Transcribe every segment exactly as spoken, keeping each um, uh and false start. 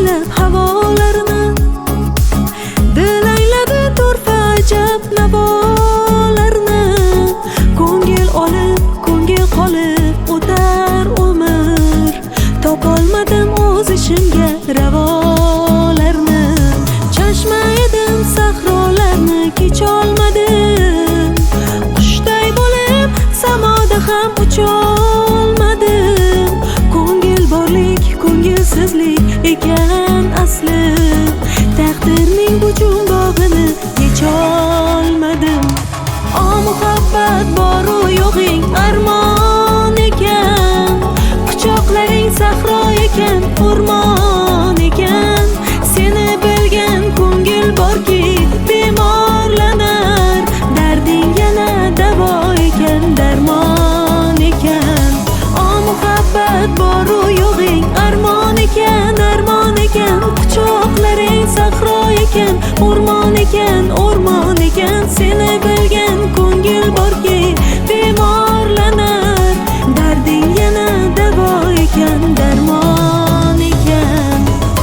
kuylab havolarni, dil angladi turfa ajab navolarni. Ko'ngil olib, ko'ngil qolib o'tar umr, topolmadim o'z ishimga ravolarni. Chashma edim sahrolarni kecholmadim, qushday bo'lib samoda ham ucholmadim. Ko'ngil borlik, ko'ngilsizlik ekan asli, taqdirning bu jumboqini yecholmadim. O muhabbat boru yo'g'ing armon ekan, quchoqlaring sahro ekan, o'rmon ekan. Seni bilgan ko'ngil borki bemorlanar, darding yana davo ekan, darmon ekan. O muhabbat boru yo'g'ing armon ekan, armon ekan. Quchoqlaring sahro ekan, o'rmon ekan, o'rmon ekan. Seni bilgan ko'ngil borki bemorlanar, darding yana davo ekan, darmon ekan.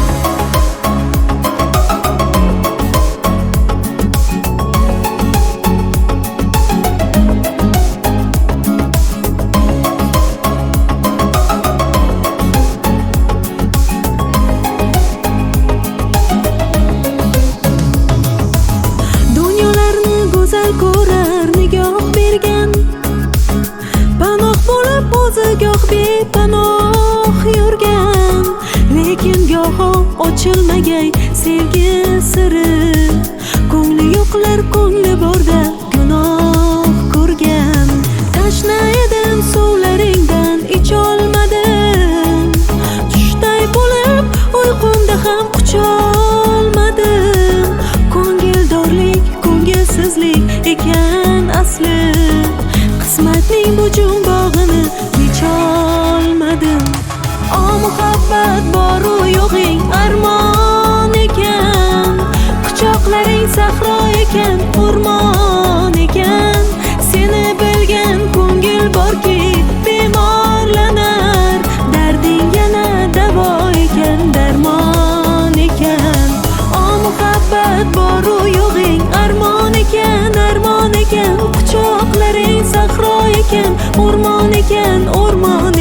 Dunyolarni go'zal ko'rar nigoh bergan, panoh bo'lib o'zi goh bepanoh yurgan. Lekin goho ochilmagay sevgi siri, ko'ngli yo'qlar ko'ngli borda gunoh ko'rgan. Tashna edim suvlaringdan icholmadim, tushday bo'lib uyqumda ham qucholmadim. Ko'ngildorlik, ko'ngilsizlik ekan asli, qismatning bu jumbog'ini yecholmadim. O muhabbat boru yo'g'ing armon ekan, quchoqlaring sahro ekan, o'rmon ekan. Seni bilgan ko'ngil borki bemorlanar, darding yana davo ekan, darmon ekan. O muhabbat boru yo'g'ing armon ekan, armon ekan. Quchoqlaring sahro ekan, o'rmon ekan, o'rmon